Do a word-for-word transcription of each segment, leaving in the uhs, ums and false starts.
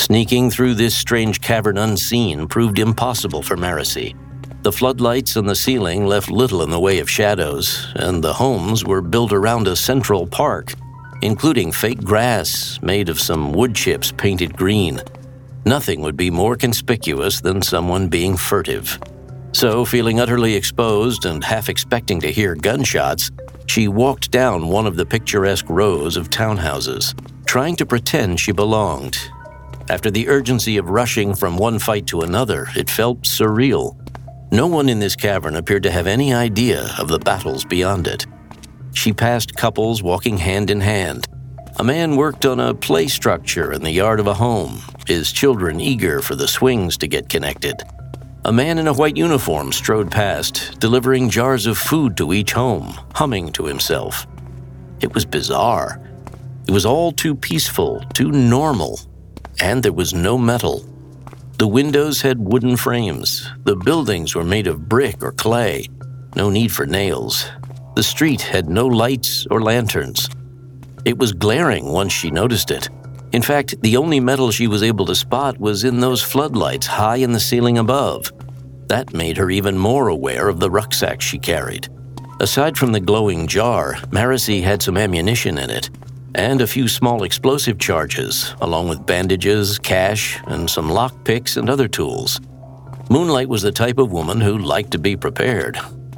Sneaking through this strange cavern unseen proved impossible for Marasi. The floodlights on the ceiling left little in the way of shadows, and the homes were built around a central park, including fake grass made of some wood chips painted green. Nothing would be more conspicuous than someone being furtive. So, feeling utterly exposed and half expecting to hear gunshots, she walked down one of the picturesque rows of townhouses, trying to pretend she belonged. After the urgency of rushing from one fight to another, it felt surreal. No one in this cavern appeared to have any idea of the battles beyond it. She passed couples walking hand in hand. A man worked on a play structure in the yard of a home, his children eager for the swings to get connected. A man in a white uniform strode past, delivering jars of food to each home, humming to himself. It was bizarre. It was all too peaceful, too normal, and there was no metal. The windows had wooden frames. The buildings were made of brick or clay. No need for nails. The street had no lights or lanterns. It was glaring once she noticed it. In fact, the only metal she was able to spot was in those floodlights high in the ceiling above. That made her even more aware of the rucksack she carried. Aside from the glowing jar, Marasi had some ammunition in it, and a few small explosive charges, along with bandages, cash, and some lockpicks and other tools. Moonlight was the type of woman who liked to be prepared.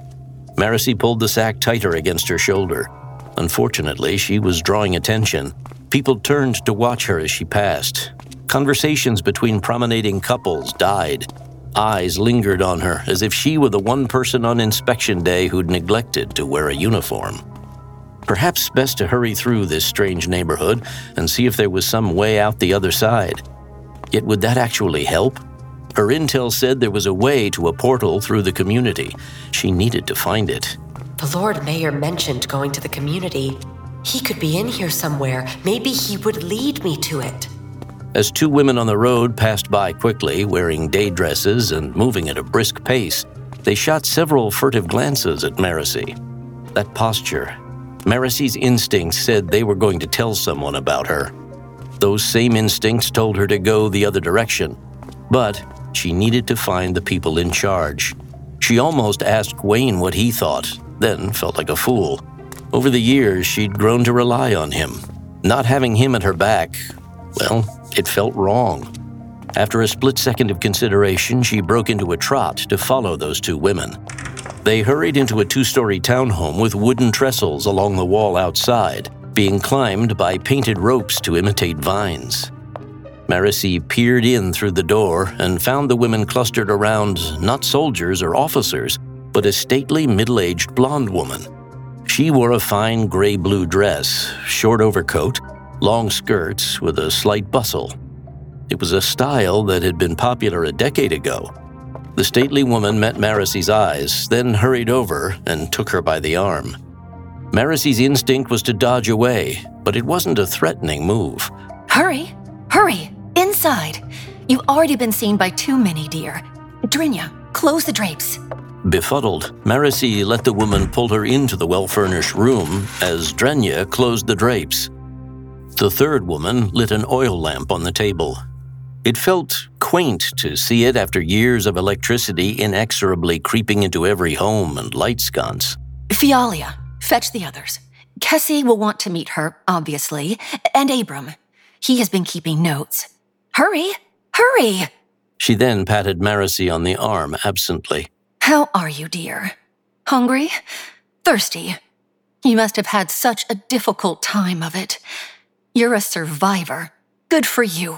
Marasi pulled the sack tighter against her shoulder. Unfortunately, she was drawing attention. People turned to watch her as she passed. Conversations between promenading couples died. Eyes lingered on her as if she were the one person on inspection day who'd neglected to wear a uniform. Perhaps best to hurry through this strange neighborhood and see if there was some way out the other side. Yet would that actually help? Her intel said there was a way to a portal through the community. She needed to find it. The Lord Mayor mentioned going to the community. He could be in here somewhere. Maybe he would lead me to it. As two women on the road passed by quickly, wearing day dresses and moving at a brisk pace, they shot several furtive glances at Marasi. That posture. Marasi's instincts said they were going to tell someone about her. Those same instincts told her to go the other direction. But she needed to find the people in charge. She almost asked Wayne what he thought, then felt like a fool. Over the years, she'd grown to rely on him. Not having him at her back, well, it felt wrong. After a split second of consideration, she broke into a trot to follow those two women. They hurried into a two-story townhome with wooden trestles along the wall outside, being climbed by painted ropes to imitate vines. Marasi peered in through the door and found the women clustered around not soldiers or officers, but a stately middle-aged blonde woman. She wore a fine gray-blue dress, short overcoat, long skirts with a slight bustle. It was a style that had been popular a decade ago. The stately woman met Marasi's eyes, then hurried over and took her by the arm. Marasi's instinct was to dodge away, but it wasn't a threatening move. Hurry! Hurry! Inside! You've already been seen by too many, dear. Drinya, close the drapes. Befuddled, Marasi let the woman pull her into the well-furnished room as Drinya closed the drapes. The third woman lit an oil lamp on the table. It felt quaint to see it after years of electricity inexorably creeping into every home and light sconce. Fialia, fetch the others. Kessie will want to meet her, obviously, and Abram. He has been keeping notes. Hurry! Hurry! She then patted Marasi on the arm absently. How are you, dear? Hungry? Thirsty? You must have had such a difficult time of it. You're a survivor. Good for you.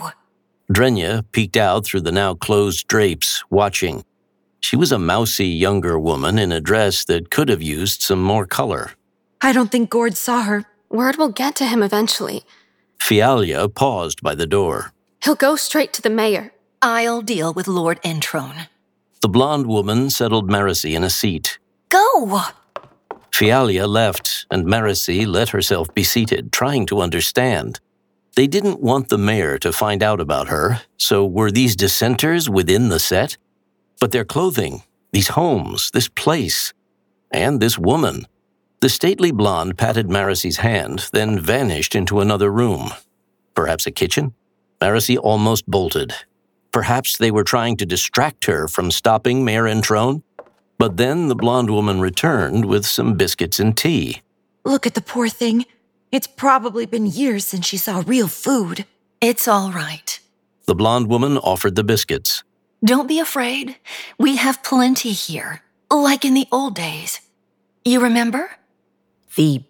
Drinya peeked out through the now closed drapes, watching. She was a mousy younger woman in a dress that could have used some more color. I don't think Gord saw her. Word will get to him eventually. Fialia paused by the door. He'll go straight to the mayor. I'll deal with Lord Entrone. The blonde woman settled Marasi in a seat. Go! Fialia left, and Marasi let herself be seated, trying to understand. They didn't want the mayor to find out about her, so were these dissenters within the set? But their clothing, these homes, this place, and this woman. The stately blonde patted Marasi's hand, then vanished into another room. Perhaps a kitchen? Marcy almost bolted. Perhaps they were trying to distract her from stopping Mayor Entrone? But then the blonde woman returned with some biscuits and tea. Look at the poor thing. It's probably been years since she saw real food. It's all right. The blonde woman offered the biscuits. Don't be afraid. We have plenty here, like in the old days. You remember? The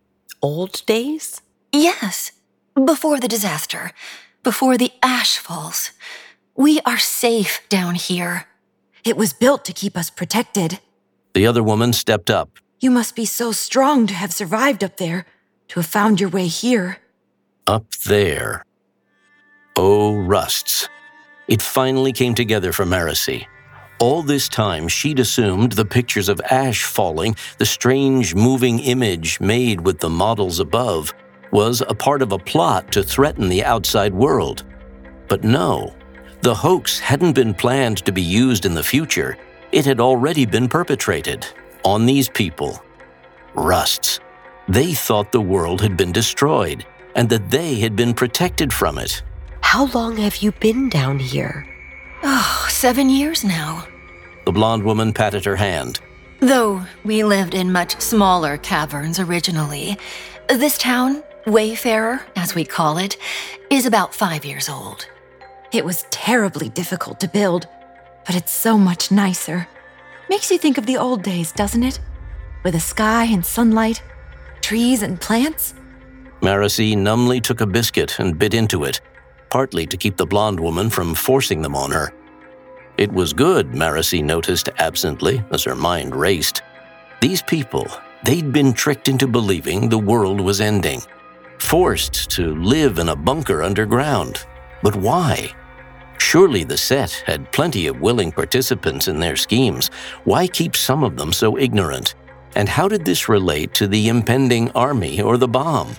old days? Yes. Before the disaster. Before the ash falls. We are safe down here. It was built to keep us protected. The other woman stepped up. You must be so strong to have survived up there, to have found your way here. Up there. Oh, Rusts. It finally came together for Marcy. All this time, she'd assumed the pictures of ash falling, the strange moving image made with the models above, was a part of a plot to threaten the outside world. But no, the hoax hadn't been planned to be used in the future. It had already been perpetrated on these people. Rusts. They thought the world had been destroyed and that they had been protected from it. How long have you been down here? Oh, seven years now. The blonde woman patted her hand. Though we lived in much smaller caverns originally, this town, Wayfarer, as we call it, is about five years old. It was terribly difficult to build, but it's so much nicer. Makes you think of the old days, doesn't it? With a sky and sunlight, trees and plants. Marcy numbly took a biscuit and bit into it, partly to keep the blonde woman from forcing them on her. It was good, Marcy noticed absently as her mind raced. These people, they'd been tricked into believing the world was ending, forced to live in a bunker underground. But why? Surely the set had plenty of willing participants in their schemes. Why keep some of them so ignorant? And how did this relate to the impending army or the bomb?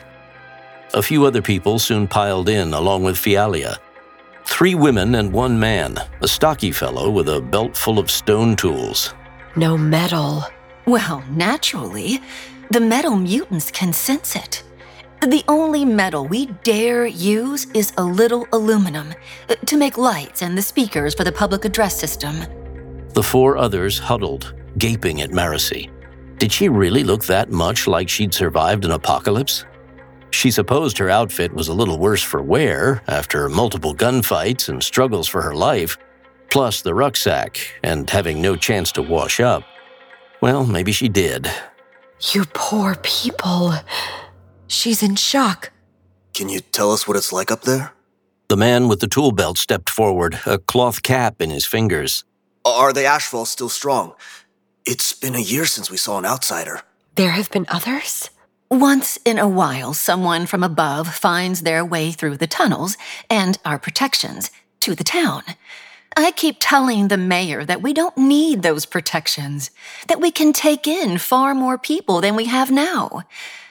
A few other people soon piled in along with Fialia. Three women and one man, a stocky fellow with a belt full of stone tools. No metal. Well, naturally, the metal mutants can sense it. The only metal we dare use is a little aluminum uh, to make lights and the speakers for the public address system. The four others huddled, gaping at Marcy. Did she really look that much like she'd survived an apocalypse? She supposed her outfit was a little worse for wear after multiple gunfights and struggles for her life, plus the rucksack and having no chance to wash up. Well, maybe she did. You poor people. She's in shock. Can you tell us what it's like up there? The man with the tool belt stepped forward, a cloth cap in his fingers. Are the ashfalls still strong? It's been a year since we saw an outsider. There have been others? Once in a while, someone from above finds their way through the tunnels and our protections to the town. I keep telling the mayor that we don't need those protections, that we can take in far more people than we have now.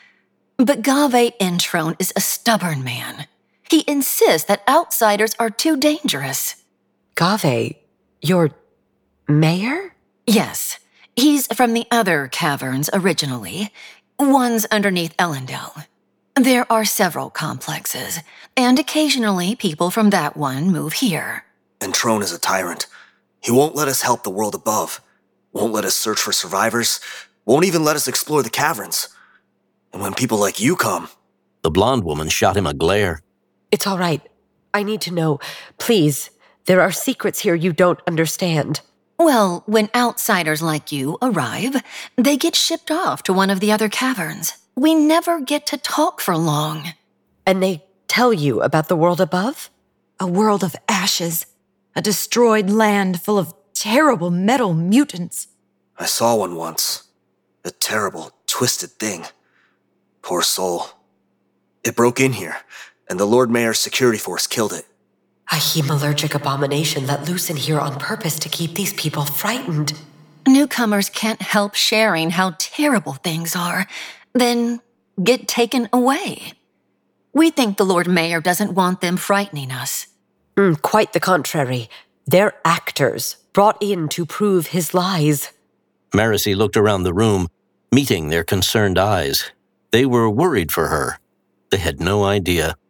But Gave Entrone is a stubborn man. He insists that outsiders are too dangerous. Gave, your mayor? Yes, he's from the other caverns originally. One's underneath Ellendale. There are several complexes, and occasionally people from that one move here. Entrone is a tyrant. He won't let us help the world above, won't let us search for survivors, won't even let us explore the caverns. And when people like you come... The blonde woman shot him a glare. It's all right. I need to know. Please, there are secrets here you don't understand. Well, when outsiders like you arrive, they get shipped off to one of the other caverns. We never get to talk for long. And they tell you about the world above? A world of ashes. A destroyed land full of terrible metal mutants. I saw one once. A terrible, twisted thing. Poor soul. It broke in here, and the Lord Mayor's security force killed it. A hemalurgic abomination let loose in here on purpose to keep these people frightened. Newcomers can't help sharing how terrible things are, then get taken away. We think the Lord Mayor doesn't want them frightening us. Mm, quite the contrary. They're actors, brought in to prove his lies. Marcy looked around the room, meeting their concerned eyes. They were worried for her. They had no idea.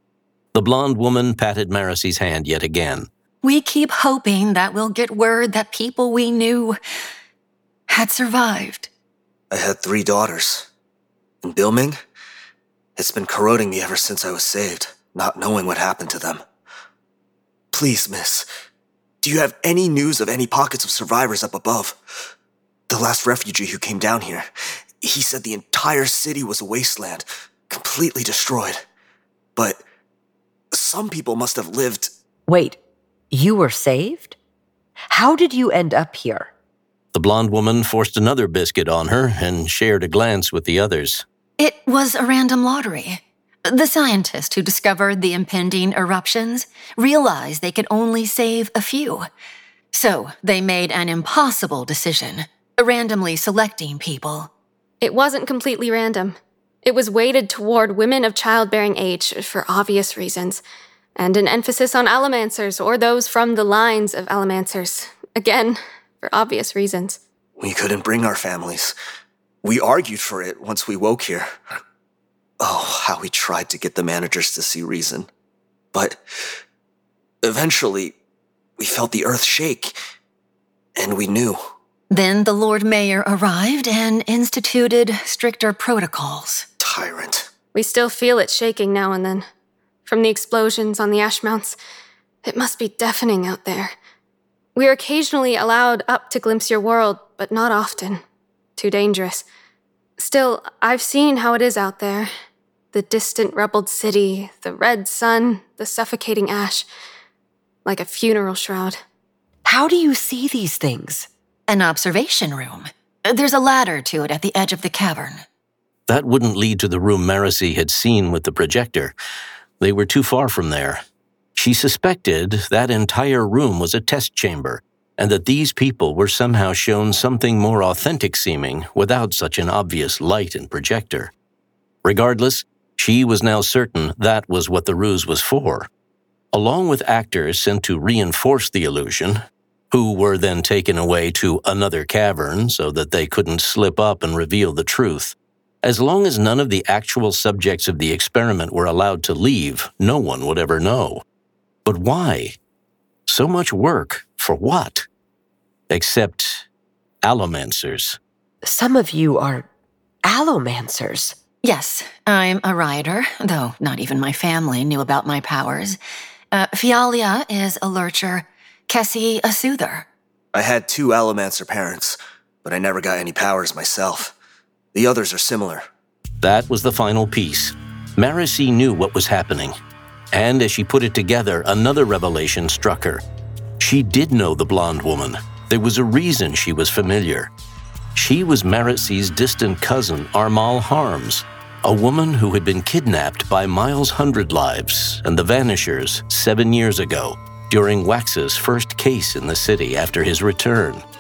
The blonde woman patted Maricy's hand yet again. We keep hoping that we'll get word that people we knew had survived. I had three daughters. And Bilming? It's been corroding me ever since I was saved, not knowing what happened to them. Please, miss, do you have any news of any pockets of survivors up above? The last refugee who came down here, he said the entire city was a wasteland, completely destroyed. But some people must have lived... Wait, you were saved? How did you end up here? The blonde woman forced another biscuit on her and shared a glance with the others. It was a random lottery. The scientist who discovered the impending eruptions realized they could only save a few. So they made an impossible decision, randomly selecting people. It wasn't completely random. It was weighted toward women of childbearing age for obvious reasons, and an emphasis on allomancers or those from the lines of allomancers, again, for obvious reasons. We couldn't bring our families. We argued for it once we woke here. Oh, how we tried to get the managers to see reason. But eventually, we felt the earth shake, and we knew. Then the Lord Mayor arrived and instituted stricter protocols. Tyrant. We still feel it shaking now and then. From the explosions on the ash mounts, it must be deafening out there. We are occasionally allowed up to glimpse your world, but not often. Too dangerous. Still, I've seen how it is out there. The distant rubbled city, the red sun, the suffocating ash. Like a funeral shroud. How do you see these things? An observation room. There's a ladder to it at the edge of the cavern. That wouldn't lead to the room Maricy had seen with the projector. They were too far from there. She suspected that entire room was a test chamber, and that these people were somehow shown something more authentic seeming without such an obvious light and projector. Regardless, she was now certain that was what the ruse was for. Along with actors sent to reinforce the illusion, who were then taken away to another cavern so that they couldn't slip up and reveal the truth. As long as none of the actual subjects of the experiment were allowed to leave, no one would ever know. But why? So much work, for what? Except allomancers. Some of you are allomancers. Yes, I'm a rioter, though not even my family knew about my powers. Uh, Fialia is a lurcher, Kessie a soother. I had two allomancer parents, but I never got any powers myself. The others are similar. That was the final piece. Maricy knew what was happening. And as she put it together, another revelation struck her. She did know the blonde woman. There was a reason she was familiar. She was Maricy's distant cousin, Armal Harms, a woman who had been kidnapped by Miles Hundredlives and the Vanishers seven years ago, during Wax's first case in the city after his return.